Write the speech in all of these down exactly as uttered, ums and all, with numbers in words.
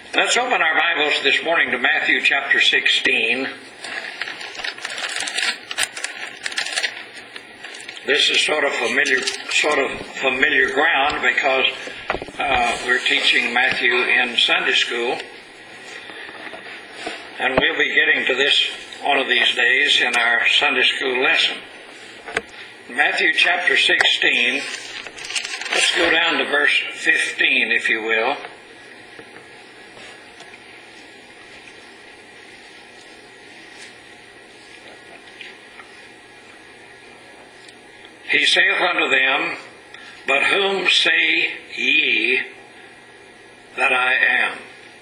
Let's open our Bibles this morning to Matthew chapter sixteen. This is sort of familiar, sort of familiar ground because uh, we're teaching Matthew in Sunday school, and we'll be getting to this one of these days in our Sunday school lesson. Matthew chapter sixteen. Let's go down to verse fifteen, if you will. He saith unto them, But whom say ye that I am?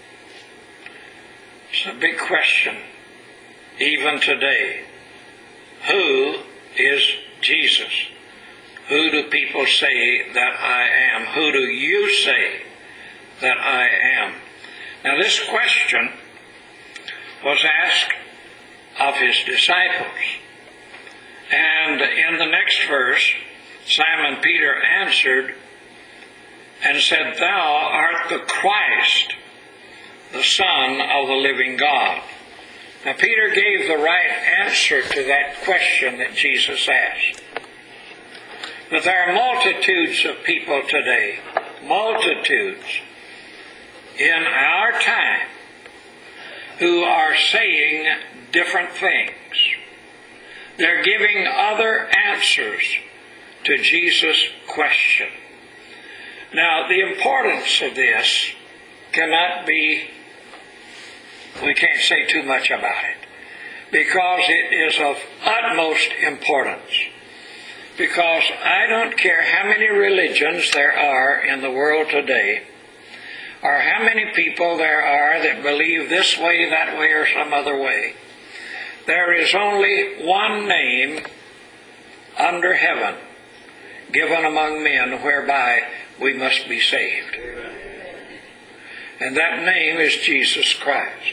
It's a big question, even today. Who is Jesus? Who do people say that I am? Who do you say that I am? Now this question was asked of his disciples. And in the next verse, Simon Peter answered and said, Thou art the Christ, the Son of the living God. Now Peter gave the right answer to that question that Jesus asked. But there are multitudes of people today, multitudes in our time, who are saying different things. They're giving other answers to Jesus' question. Now, the importance of this cannot be, we can't say too much about it, because it is of utmost importance. Because I don't care how many religions there are in the world today, or how many people there are that believe this way, that way, or some other way. There is only one name under heaven given among men whereby we must be saved. And that name is Jesus Christ.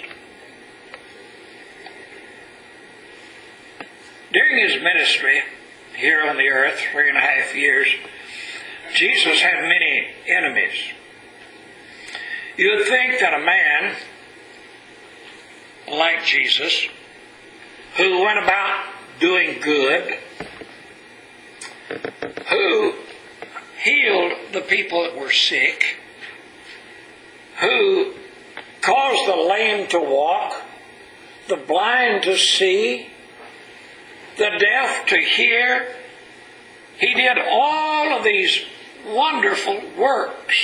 During his ministry here on the earth, three and a half years, Jesus had many enemies. You would think that a man like Jesus, who went about doing good, who healed the people that were sick, who caused the lame to walk, the blind to see, the deaf to hear. He did all of these wonderful works.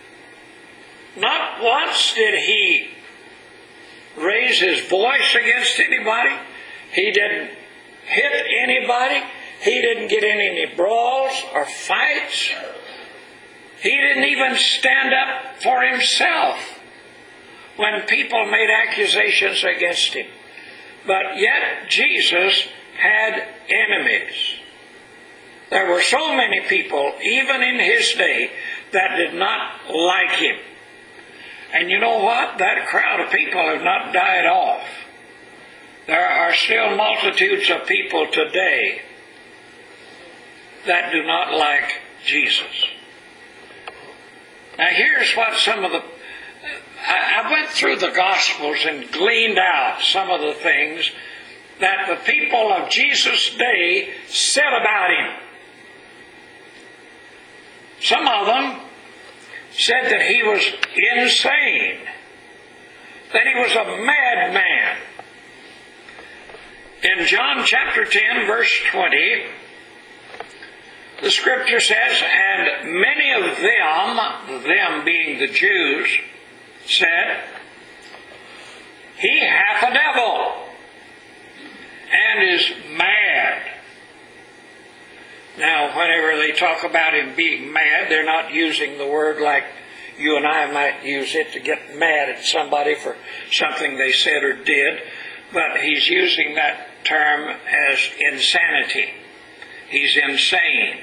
Not once did he raise his voice against anybody. He didn't hit anybody. He didn't get in any brawls or fights. He didn't even stand up for himself when people made accusations against him. But yet Jesus had enemies. There were so many people, even in his day, that did not like him. And you know what? That crowd of people have not died off. There are still multitudes of people today that do not like Jesus. Now here's what some of the... I went through the Gospels and gleaned out some of the things that the people of Jesus' day said about him. Some of them said that he was insane, that he was a madman. In John chapter ten, verse twenty, the scripture says, And many of them, them being the Jews, said, He hath a devil, and is mad. Now, whenever they talk about him being mad, they're not using the word like you and I might use it to get mad at somebody for something they said or did, but he's using that term as insanity. He's insane.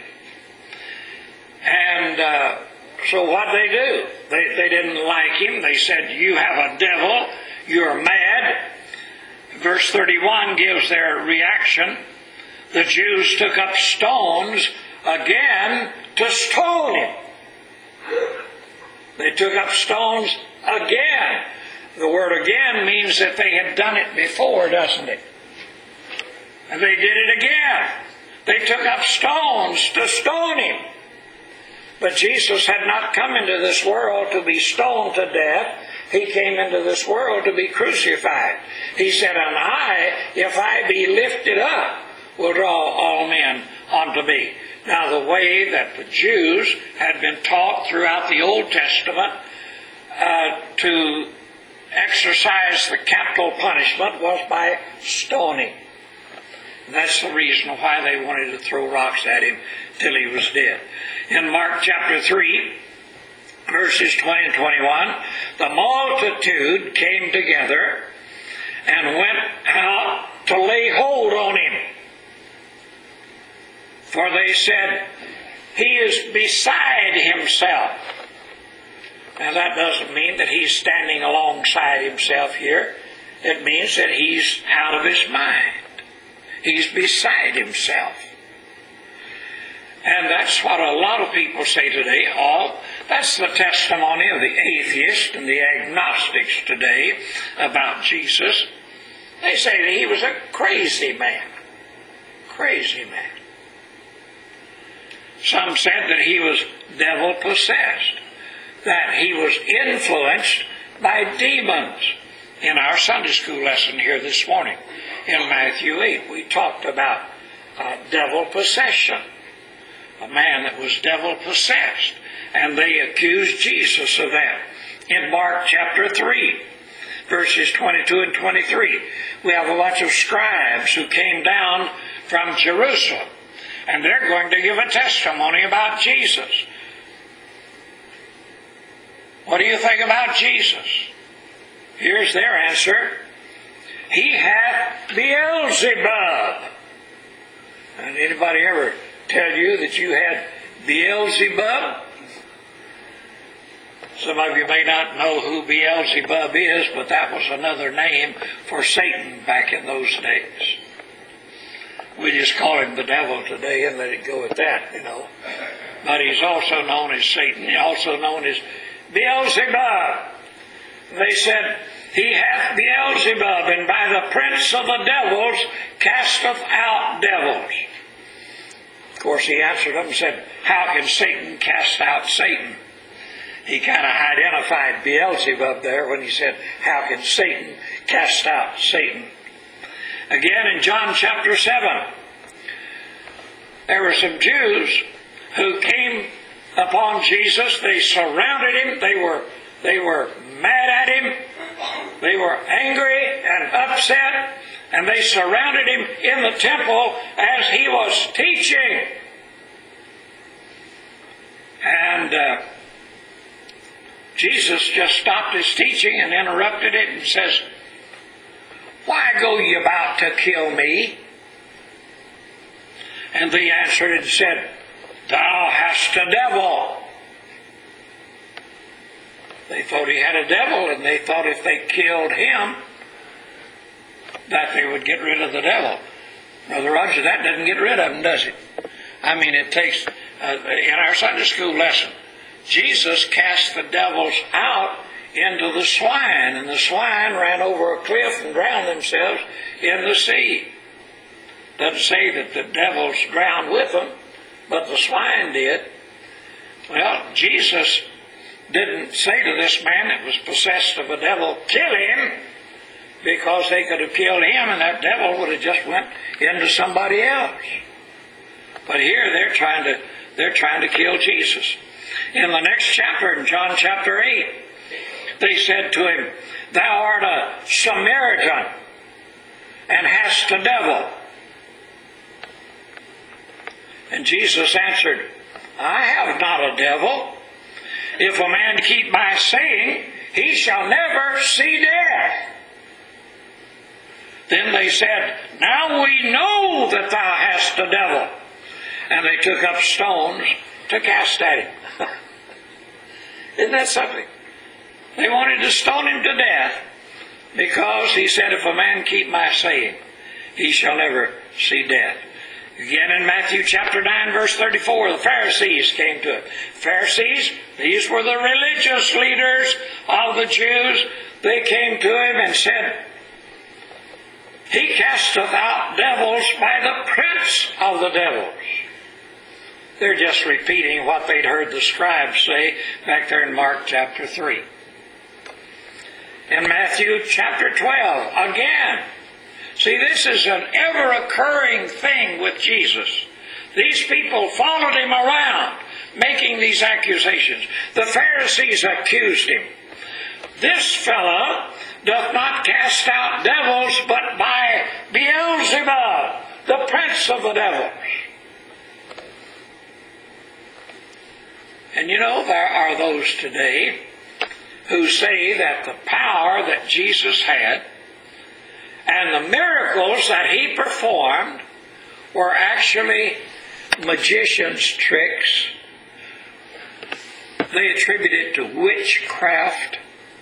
And uh, so what they do? They, they didn't like him. They said, You have a devil. You're mad. Verse thirty-one gives their reaction. The Jews took up stones again to stone him. They took up stones again The word again means that they had done it before, doesn't it? And they did it again. They took up stones to stone him. But Jesus had not come into this world to be stoned to death. He came into this world to be crucified. He said, and I, if I be lifted up, will draw all men unto me. Now the way that the Jews had been taught throughout the Old Testament uh, to exercise the capital punishment was by stoning. And that's the reason why they wanted to throw rocks at him till he was dead. In Mark chapter three, verses twenty and twenty-one, the multitude came together and went out to lay hold on him. For they said, he is beside himself. Now that doesn't mean that he's standing alongside himself here. It means that he's out of his mind. He's beside himself. And that's what a lot of people say today. All that's the testimony of the atheists and the agnostics today about Jesus. They say that he was a crazy man. Crazy man. Some said that he was devil-possessed, that he was influenced by demons. In our Sunday school lesson here this morning, in Matthew eight, we talked about uh, devil possession. A man that was devil-possessed. And they accused Jesus of that. In Mark chapter three, verses twenty-two and twenty-three, we have a bunch of scribes who came down from Jerusalem. And they're going to give a testimony about Jesus. What do you think about Jesus? Here's their answer. He hath Beelzebub. And anybody ever tell you that you had Beelzebub? Some of you may not know who Beelzebub is, but that was another name for Satan back in those days. We just call him the devil today and let it go at that, you know. But he's also known as Satan. He's also known as Beelzebub. They said, he hath Beelzebub, and by the prince of the devils casteth out devils. Of course, he answered them and said, how can Satan cast out Satan? He kind of identified Beelzebub there when he said, how can Satan cast out Satan? Again, in John chapter seven, there were some Jews who came upon Jesus. They surrounded him. They were, they were mad at him. They were angry and upset. And they surrounded him in the temple as he was teaching. And uh, Jesus just stopped his teaching and interrupted it and says, why go ye about to kill me? And they answered and said, thou hast a devil. They thought he had a devil, and they thought if they killed him, that they would get rid of the devil. Brother Roger, that doesn't get rid of him, does it? I mean, it takes, uh, in our Sunday school lesson, Jesus cast the devils out into the swine, and the swine ran over a cliff and drowned themselves in the sea. Doesn't say that the devils drowned with them, but the swine did. Well, Jesus didn't say to this man that was possessed of a devil, kill him, because they could have killed him and that devil would have just went into somebody else. But here they're trying to they're trying to kill Jesus. In the next chapter, in John chapter eight, they said to him, thou art a Samaritan and hast a devil. And Jesus answered, I have not a devil. If a man keep my saying, he shall never see death. Then they said, now we know that thou hast a devil. And they took up stones to cast at him. Isn't that something? They wanted to stone him to death because he said, if a man keep my saying, he shall never see death. Again in Matthew chapter nine, verse thirty-four, the Pharisees came to it. Pharisees, these were the religious leaders of the Jews. they came to him and said, he casteth out devils by the prince of the devils. They're just repeating what they'd heard the scribes say back there in Mark chapter three. In Matthew chapter twelve, again. See, this is an ever-occurring thing with Jesus. These people followed him around, making these accusations. The Pharisees accused him. This fellow doth not cast out devils, but by Beelzebub, the prince of the devils. And you know, there are those today who say that the power that Jesus had and the miracles that he performed were actually magicians' tricks. They attribute it to witchcraft.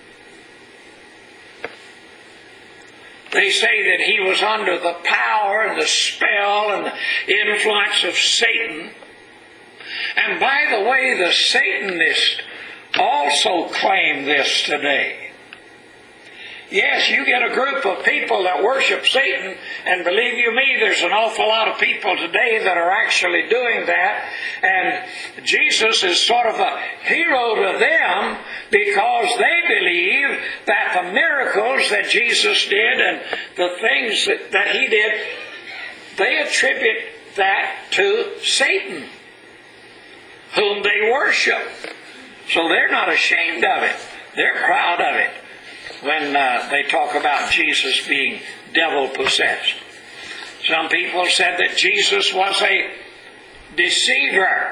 They say that he was under the power and the spell and the influence of Satan. And by the way, the Satanists also claim this today. Yes, you get a group of people that worship Satan, and believe you me, there's an awful lot of people today that are actually doing that, and Jesus is sort of a hero to them because they believe that the miracles that Jesus did and the things that, that he did, they attribute that to Satan, whom they worship. So they're not ashamed of it. They're proud of it when uh, they talk about Jesus being devil-possessed. Some people said that Jesus was a deceiver,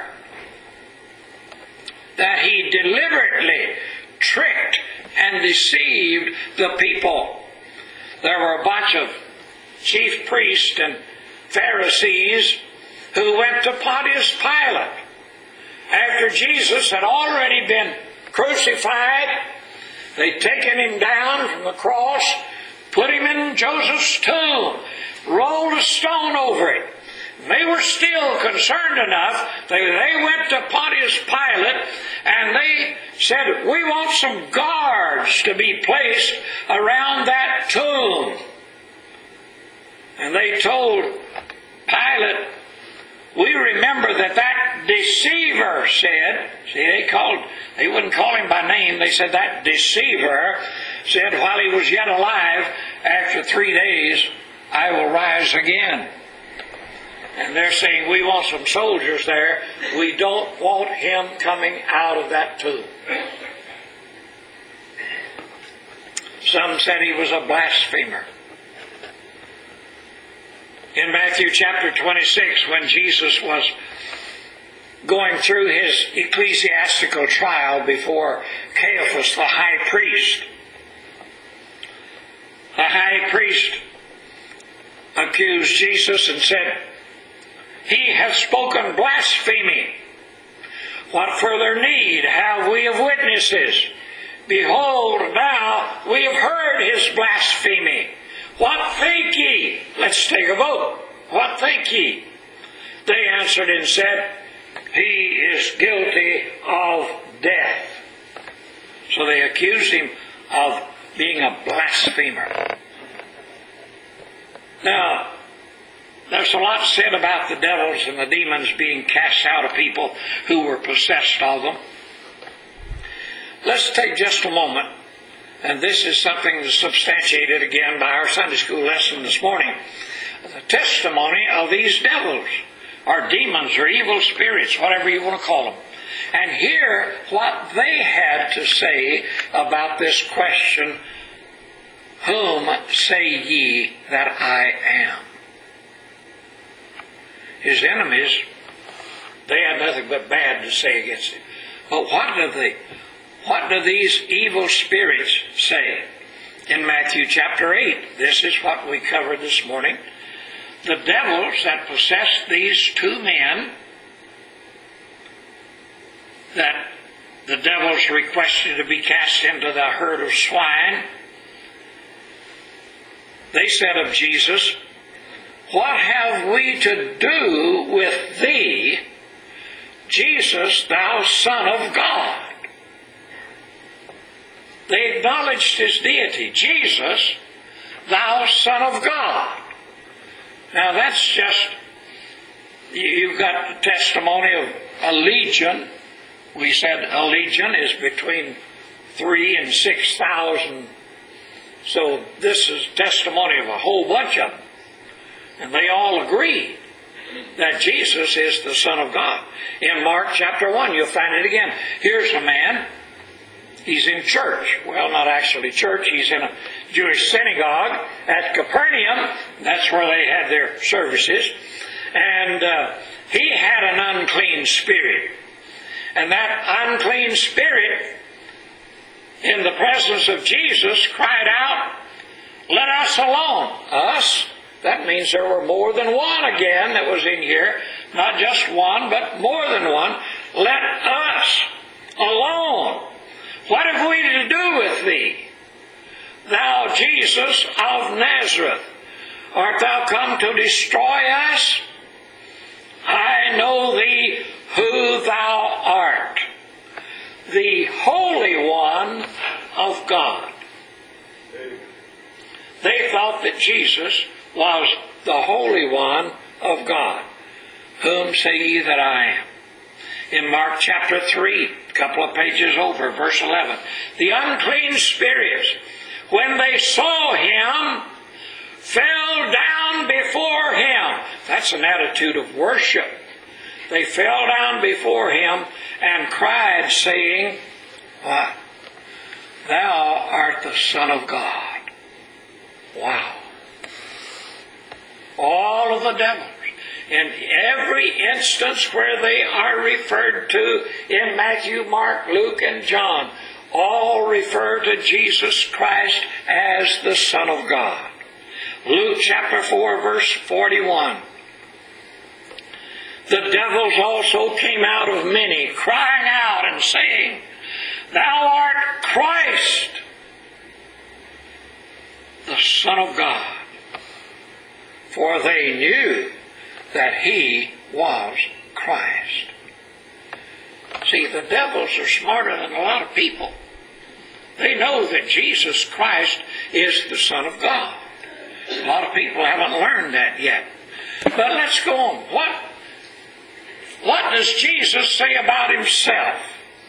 that he deliberately tricked and deceived the people. There were a bunch of chief priests and Pharisees who went to Pontius Pilate after Jesus had already been crucified. They'd taken him down from the cross, put him in Joseph's tomb, rolled a stone over it. They were still concerned enough that they went to Pontius Pilate and they said, we want some guards to be placed around that tomb. And they told Pilate, we remember that that deceiver said, see, they called, they wouldn't call him by name, they said that deceiver said while he was yet alive, after three days, I will rise again. And they're saying, we want some soldiers there. We don't want him coming out of that tomb. Some said he was a blasphemer. In Matthew chapter twenty-six, when Jesus was going through his ecclesiastical trial before Caiaphas, the high priest, the high priest accused Jesus and said, he hath spoken blasphemy. What further need have we of witnesses? Behold, now we have heard his blasphemy. What think ye? Let's take a vote. What think ye? They answered and said, he is guilty of death. So they accused him of being a blasphemer. Now, there's a lot said about the devils and the demons being cast out of people who were possessed of them. Let's take just a moment, and this is something that's substantiated again by our Sunday school lesson this morning. The testimony of these devils, or demons, or evil spirits, whatever you want to call them. And hear what they had to say about this question, whom say ye that I am? His enemies, they had nothing but bad to say against him. But what do they, what do these evil spirits say? In Matthew chapter eight, this is what we covered this morning. The devils that possessed these two men, that the devils requested to be cast into the herd of swine, they said of Jesus, what have we to do with thee, Jesus, thou Son of God? They acknowledged his deity. Jesus, thou Son of God. Now that's just, you've got the testimony of a legion. We said a legion is between three and six thousand. So this is testimony of a whole bunch of them. And they all agree that Jesus is the Son of God. In Mark chapter one, you'll find it again. Here's a man. He's in church. Well, not actually church. He's in a Jewish synagogue at Capernaum. That's where they had their services. And uh, he had an unclean spirit. And that unclean spirit, in the presence of Jesus, cried out, "Let us alone." Us? That means there were more than one again that was in here. Not just one, but more than one. Let us alone. What have we to do with thee? Thou Jesus of Nazareth, art thou come to destroy us? I know thee who thou art, the Holy One of God. They thought that Jesus was the Holy One of God. Whom say ye that I am? In Mark chapter three, a couple of pages over, verse eleven, the unclean spirits, when they saw him, fell down before him. That's an attitude of worship. They fell down before him and cried, saying, "What? Thou art the Son of God." Wow. All of the devils, in every instance where they are referred to in Matthew, Mark, Luke, and John, all refer to Jesus Christ as the Son of God. Luke chapter four, verse forty-one. The devils also came out of many, crying out and saying, "Thou art Christ, the Son of God." For they knew that he was Christ. See, the devils are smarter than a lot of people. They know that Jesus Christ is the Son of God. A lot of people haven't learned that yet. But let's go on. What, what does Jesus say about himself?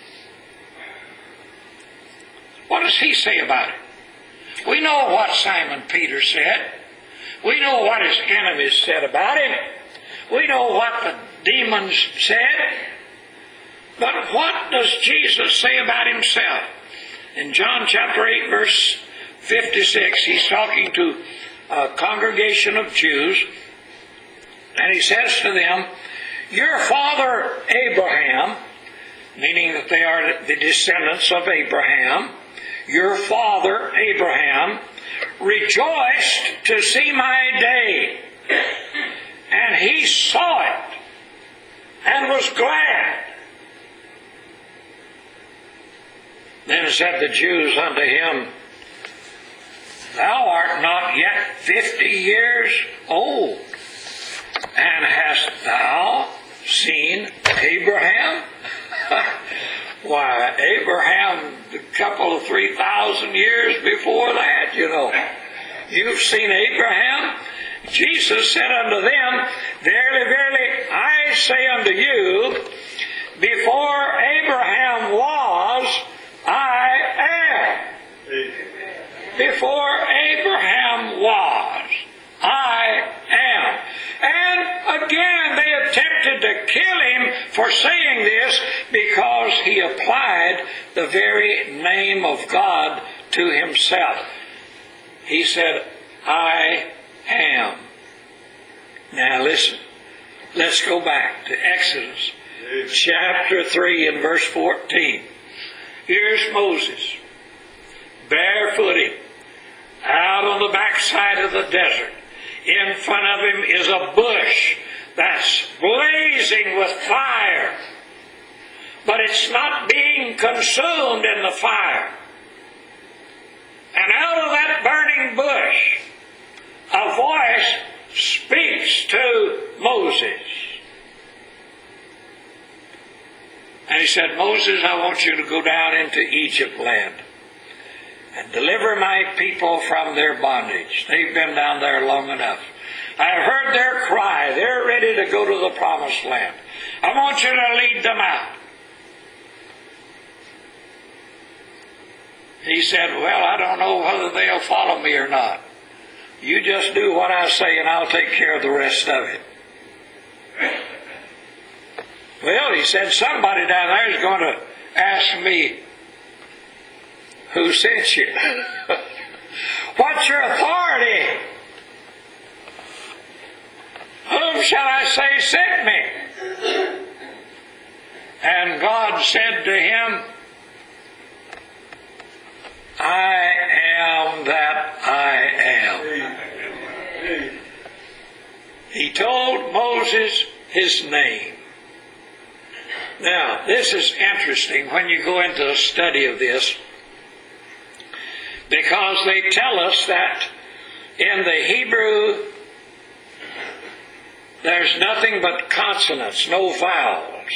What does he say about it? We know what Simon Peter said. We know what his enemies said about him. We know what the demons said. But what does Jesus say about himself? In John chapter eight, verse fifty-six, he's talking to a congregation of Jews, and he says to them, "Your father Abraham," meaning that they are the descendants of Abraham, "your father Abraham rejoiced to see my day, and he saw it and was glad." Then said the Jews unto him, "Thou art not yet fifty years old, and hast thou seen Abraham?" Why, Abraham, a couple of three thousand years before that, you know. You've seen Abraham? Jesus said unto them, "Verily, verily, I say unto you, before Abraham was, I am." Before Abraham was, I am. And again, they attempted to kill him for saying this because he applied the very name of God to himself. He said, "I am." Now listen, let's go back to Exodus chapter three and verse fourteen. Here's Moses, barefooted, out on the backside of the desert. In front of him is a bush that's blazing with fire, but it's not being consumed in the fire. And out of that burning bush, a voice speaks to Moses. And he said, "Moses, I want you to go down into Egypt land. and deliver my people from their bondage. They've been down there long enough. I've heard their cry. They're ready to go to the promised land. I want you to lead them out. He said, well, I don't know whether they'll follow me or not. You just do what I say and I'll take care of the rest of it. Well, he said, somebody down there is going to ask me, who sent you? What's your authority? Whom shall I say sent me? And God said to him, I am that I am. He told Moses his name. Now, this is interesting when you go into a study of this, because they tell us that in the Hebrew there's nothing but consonants, no vowels.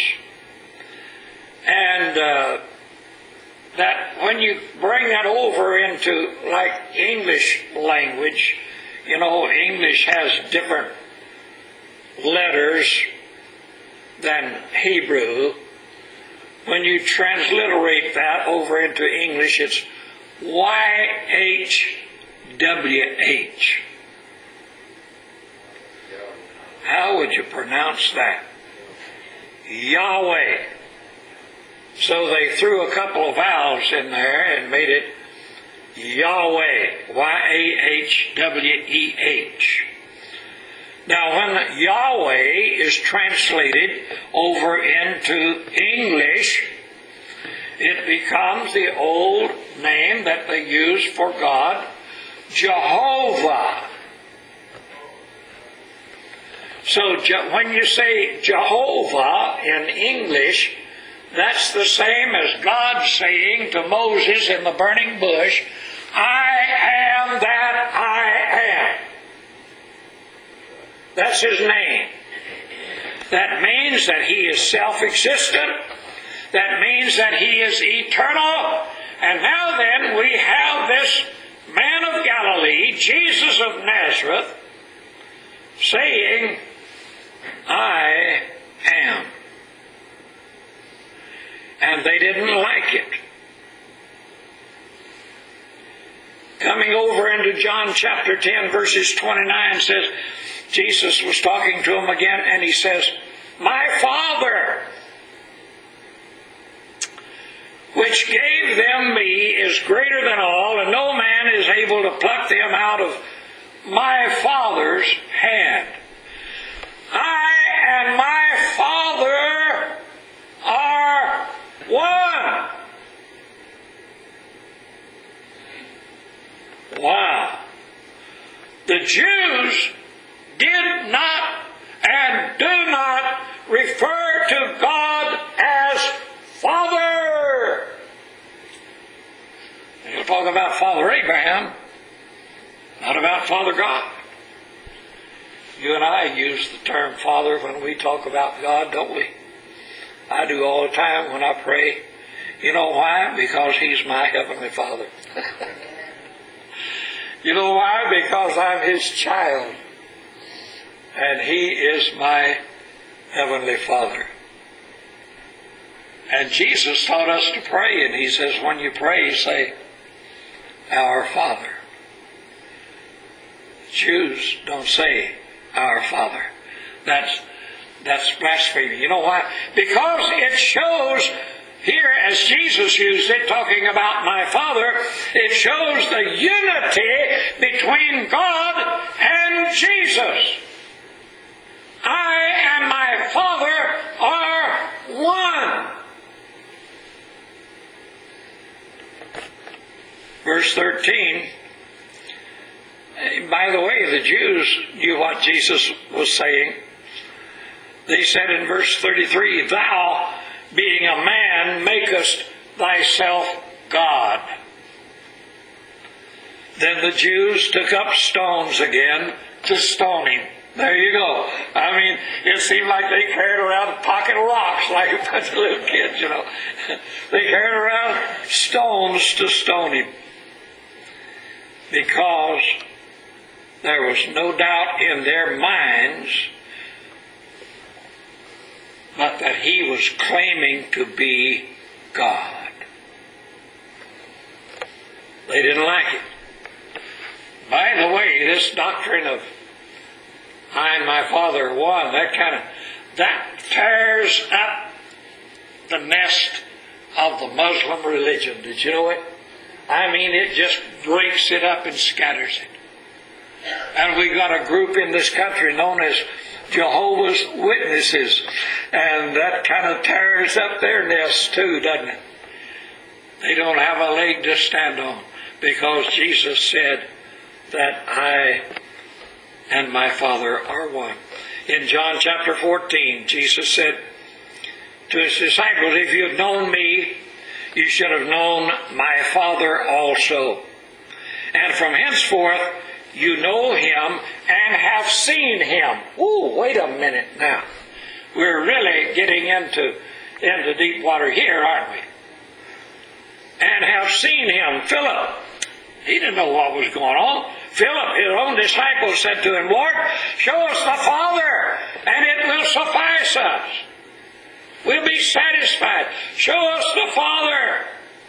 And uh, that when you bring that over into like English language, you know, English has different letters than Hebrew. When you transliterate that over into English, it's Y H W H. How would you pronounce that? Yahweh. So they threw a couple of vowels in there and made it Yahweh. Y A H W E H. Now when Yahweh is translated over into English, it becomes the old name that they use for God, Jehovah. So when you say Jehovah in English, that's the same as God saying to Moses in the burning bush, I am that I am. That's his name. That means that he is self-existent. That means that he is eternal. And now then we have this man of Galilee, Jesus of Nazareth, saying, I am. And they didn't like it. Coming over into John chapter ten, verses twenty-nine says, Jesus was talking to him again, and he says, my Father, which gave them me, is greater than all, and no man is able to pluck them out of my Father's hand. I and my Father are one. Wow. The Jews did not and do not refer to God as Father. You'll talk about Father Abraham, not about Father God. You and I use the term Father when we talk about God, don't we? I do all the time when I pray. You know why? Because He's my Heavenly Father. You know why? Because I'm His child. And He is my Heavenly Father. And Jesus taught us to pray, and He says, when you pray, say, Our Father. Jews don't say, Our Father. That's, that's blasphemy. You know why? Because it shows here, as Jesus used it, talking about my Father, it shows the unity between God and Jesus. I and my Father are one. Verse thirteen, by the way, the Jews knew what Jesus was saying. They said in verse thirty-three, Thou, being a man, makest thyself God. Then the Jews took up stones again to stone him. There you go. I mean, it seemed like they carried around a pocket of rocks like a bunch of little kids, you know. They carried around stones to stone him. because there was no doubt in their minds but that he was claiming to be God. They didn't like it. By the way, this doctrine of I and my Father are one, that kind of, that tears up the nest of the Muslim religion. Did you know it? I mean, it just breaks it up and scatters it. And we got a group in this country known as Jehovah's Witnesses, and that kind of tears up their nest too, doesn't it? They don't have a leg to stand on, because Jesus said that I and my Father are one. In John chapter fourteen, Jesus said to his disciples, if you had known me, you should have known my Father also. And from henceforth, you know him and have seen him. Ooh, wait a minute now. We're really getting into, into deep water here, aren't we? And have seen him. Philip, he didn't know what was going on. Philip, his own disciple, said to him, Lord, show us the Father, and it will suffice us. We'll be satisfied. Show us the Father.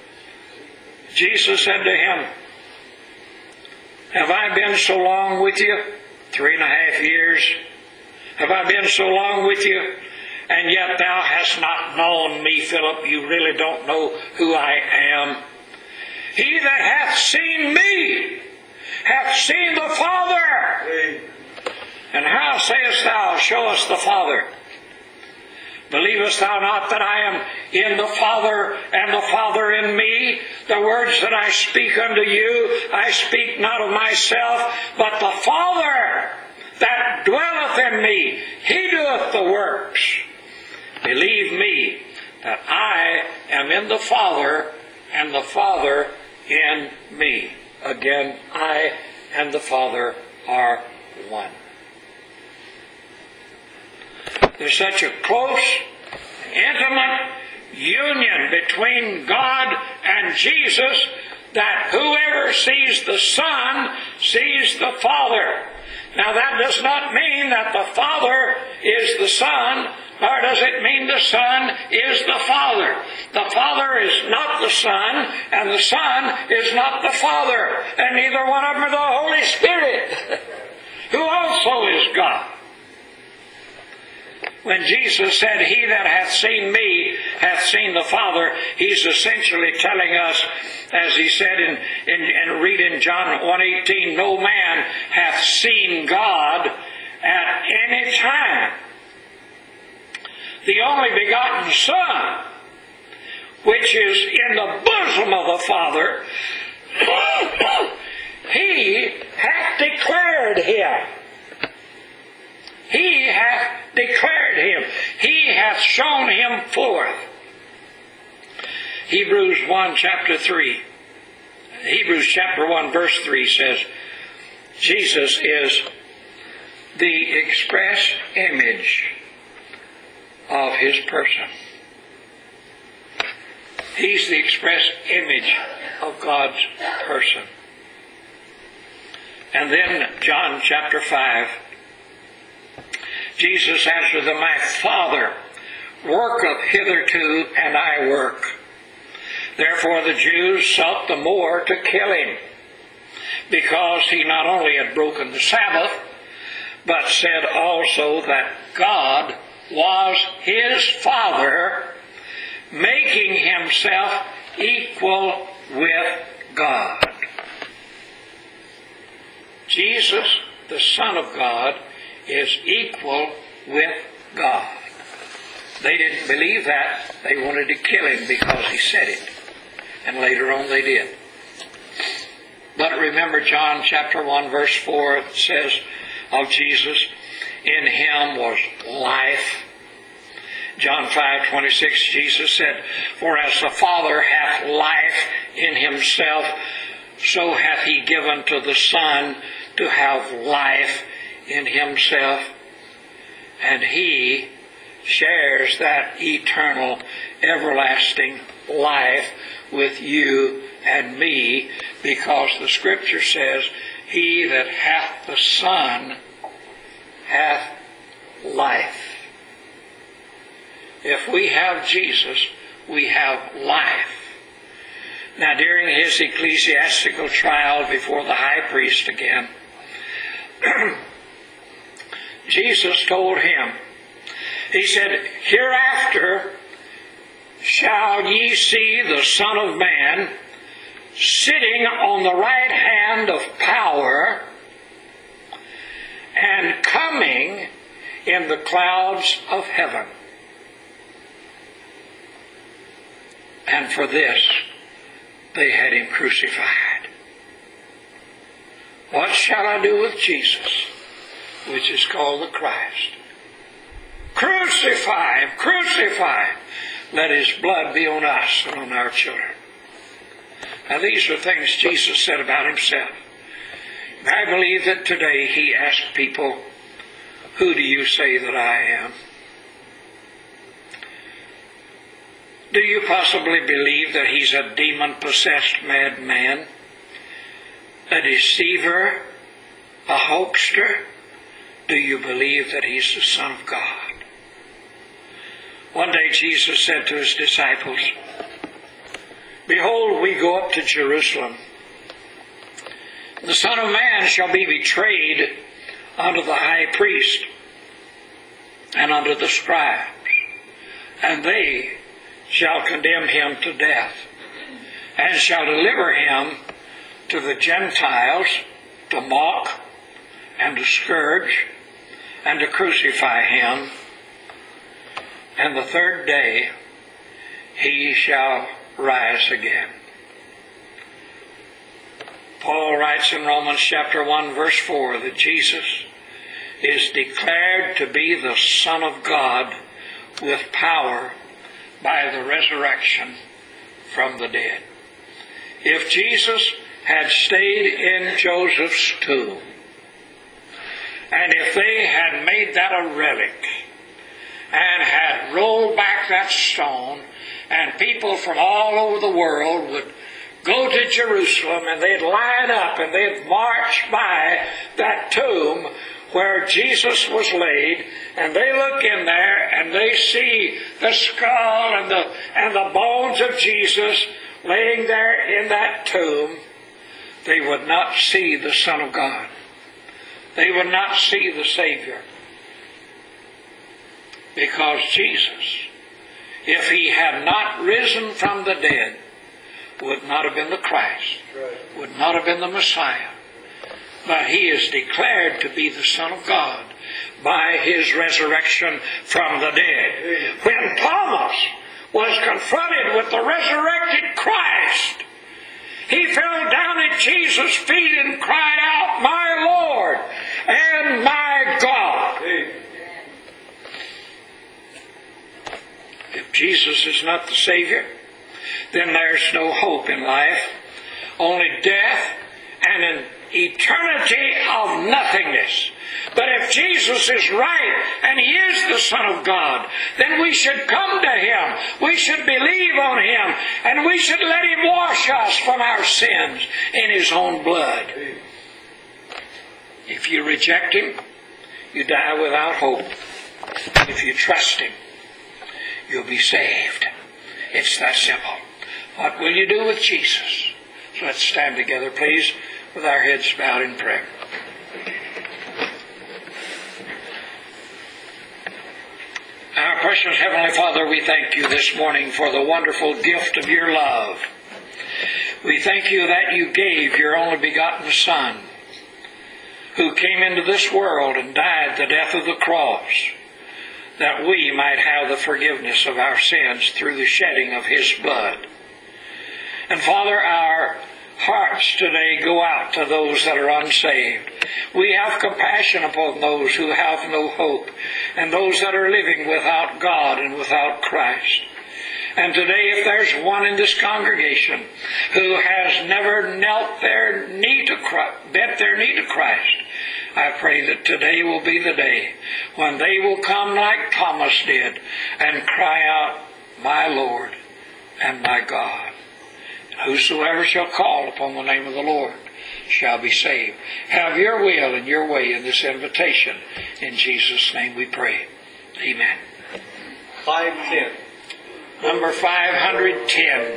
Jesus said to him, have I been so long with you? Three and a half years. Have I been so long with you? And yet thou hast not known me, Philip. You really don't know who I am. He that hath seen me hath seen the Father. And how sayest thou, show us the Father? Believest thou not that I am in the Father, and the Father in me? The words that I speak unto you, I speak not of myself, but the Father that dwelleth in me, he doeth the works. Believe me that I am in the Father, and the Father in me. Again, I and the Father are one. There's such a close, intimate union between God and Jesus that whoever sees the Son sees the Father. Now that does not mean that the Father is the Son, nor does it mean the Son is the Father. The Father is not the Son, and the Son is not the Father, and neither one of them are the Holy Spirit, who also is God. When Jesus said, he that hath seen me hath seen the Father, he's essentially telling us, as he said in, in, and read in John one eighteen, no man hath seen God at any time. The only begotten Son, which is in the bosom of the Father, he hath declared him. He hath declared him. He hath shown him forth. Hebrews one, chapter three. Hebrews chapter one, verse three says, Jesus is the express image of his person. He's the express image of God's person. And then John chapter five, Jesus answered them, my Father worketh hitherto, and I work. Therefore the Jews sought the more to kill him, because he not only had broken the Sabbath, but said also that God was his Father, making himself equal with God. Jesus, the Son of God, is equal with God. They didn't believe that. They wanted to kill him because he said it. And later on they did. But remember John chapter one verse four says of Jesus, in him was life. John five twenty-six, Jesus said, for as the Father hath life in himself, so hath he given to the Son to have life in himself, and he shares that eternal, everlasting life with you and me, because the Scripture says, he that hath the Son hath life. If we have Jesus, we have life. Now, during his ecclesiastical trial before the high priest again, Jesus told him, he said, hereafter shall ye see the Son of Man sitting on the right hand of power and coming in the clouds of heaven. And for this they had him crucified. What shall I do with Jesus, which is called the Christ? Crucify him, crucify him. Let his blood be on us and on our children. Now these are things Jesus said about himself. I believe that today he asked people, who do you say that I am? Do you possibly believe that he's a demon-possessed madman, a deceiver, a hoaxer? Do you believe that he's the Son of God? One day Jesus said to his disciples, behold, we go up to Jerusalem. The Son of Man shall be betrayed unto the high priest and unto the scribes, and they shall condemn him to death, and shall deliver him to the Gentiles to mock and to scourge and to crucify him. And the third day he shall rise again. Paul writes in Romans chapter one verse four that Jesus is declared to be the Son of God with power by the resurrection from the dead. If Jesus had stayed in Joseph's tomb, and if they had made that a relic, and had rolled back that stone, and people from all over the world would go to Jerusalem, and they'd line up, and they'd march by that tomb where Jesus was laid, and they look in there, and they see the skull and the, and the bones of Jesus laying there in that tomb, they would not see the Son of God. They would not see the Savior. Because Jesus, if he had not risen from the dead, would not have been the Christ, would not have been the Messiah. But he is declared to be the Son of God by his resurrection from the dead. When Thomas was confronted with the resurrected Christ, he fell down at Jesus' feet and cried out, my Lord and my God. If Jesus is not the Savior, then there's no hope in life, only death and an eternity of nothingness. But if Jesus is right and he is the Son of God, then we should come to him, we should believe on him, and we should let him wash us from our sins in his own blood. If you reject him, you die without hope. If you trust him, you'll be saved. It's that simple. What will you do with Jesus? So let's stand together, please, with our heads bowed in prayer. Our precious Heavenly Father, we thank you this morning for the wonderful gift of your love. We thank you that you gave your only begotten Son, who came into this world and died the death of the cross, that we might have the forgiveness of our sins through the shedding of his blood. And Father, our hearts today go out to those that are unsaved. We have compassion upon those who have no hope, and those that are living without God and without Christ. And today, if there's one in this congregation who has never knelt their knee to Christ, bent their knee to Christ, I pray that today will be the day when they will come like Thomas did and cry out, my Lord and my God. Whosoever shall call upon the name of the Lord shall be saved. Have your will and your way in this invitation. In Jesus' name we pray. Amen. five ten. Number five hundred ten.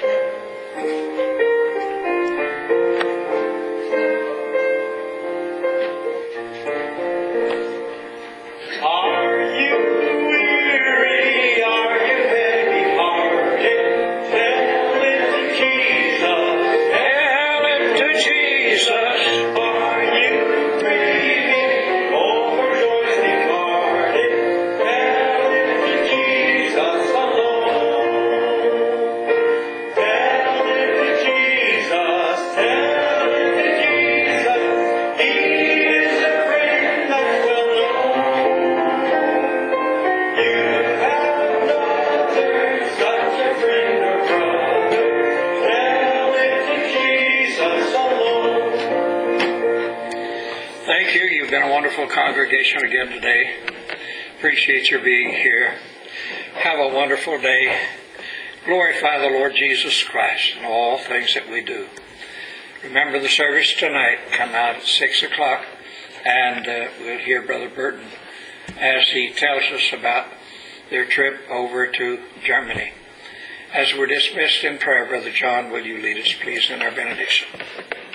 Congregation again today. Appreciate your being here. Have a wonderful day. Glorify the Lord Jesus Christ in all things that we do. Remember the service tonight. Come out at six o'clock and uh, we'll hear Brother Burton as he tells us about their trip over to Germany. As we're dismissed in prayer, Brother John, will you lead us please in our benediction?